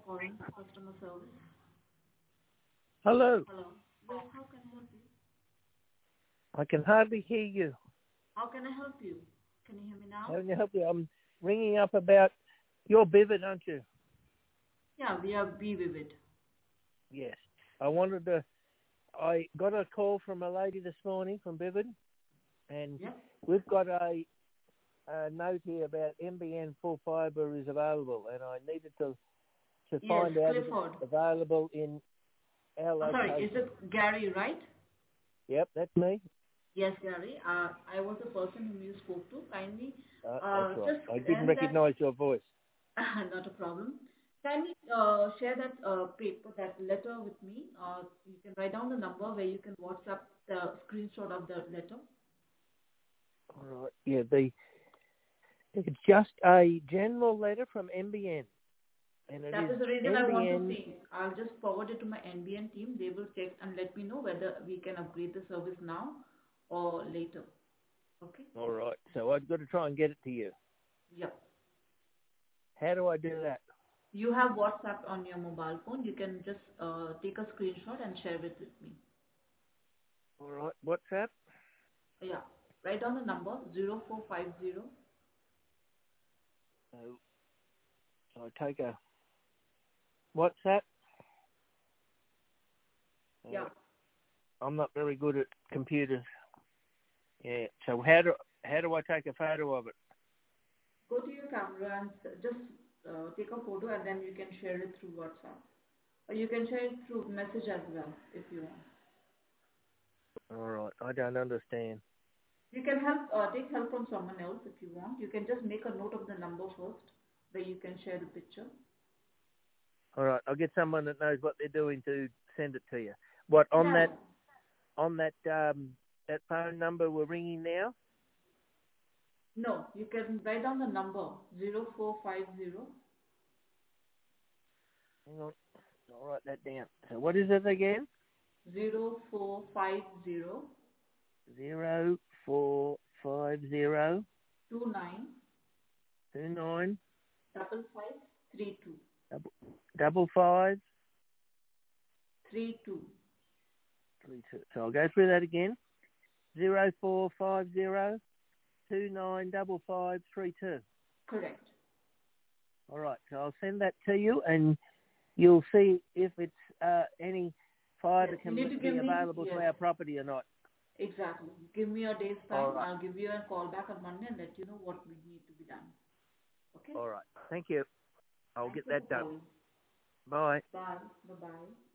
Orange customer service. Hello. Hello. Yes, how can I help you? I can hardly hear you. How can I help you? Can you hear me now? How can I help you? I'm ringing up about your Bivid, aren't you? Yeah, we are Be Vivid. Yes. I got a call from a lady this morning from Bivid, and Yep. we've got a note here about NBN full fibre is available, and I needed to Yes, find out if Clifford. it's available in our Sorry, is location. it Gary, right? Yep, that's me. Yes, Gary. I was the person whom you spoke to. Kindly, That's right. just I didn't send that. recognise your voice. Not a problem. Kindly share that paper, that letter with me. You can write down the number where you can WhatsApp the screenshot of the letter. All right. Yeah, it's just a general letter from NBN, and it That is is the reason I want to NBN. see. I'll just forward it to my NBN team. They will check and let me know whether we can upgrade the service now or later. Okay? All right. So I've got to try and get it to you. Yep. How do I do that? You have WhatsApp on your mobile phone. You can just take a screenshot and share it with me. All right. WhatsApp. Yeah. Write down the number 0450. So I take a WhatsApp. Yeah. I'm not very good at computers. Yeah. So how do I take a photo of it? Go to your camera and just take a photo and then you can share it through WhatsApp. Or you can share it through message as well if you want. All right. I don't understand. You can take help from someone else if you want. You can just make a note of the number first where you can share the picture. All right. I'll get someone that knows what they're doing to send it to you. What on Yeah. that phone number we're ringing now? No, you can write down the number 0450. Hang on. I'll write that down. So what is it again? 0450 0450 29 29 5532. double five 32. 32. So I'll go through that again. 0450 295532. Correct. All right. So I'll send that to you, and you'll see if it's any fibre Yes, you can need to be give me, available to yes, our property or not. exactly. Give me a day's All time. right. I'll give you a call back on Monday and let you know what we need to be done. Okay? All right. Thank you. I'll Thank get you for that done. calling. Bye. Bye. Bye-bye.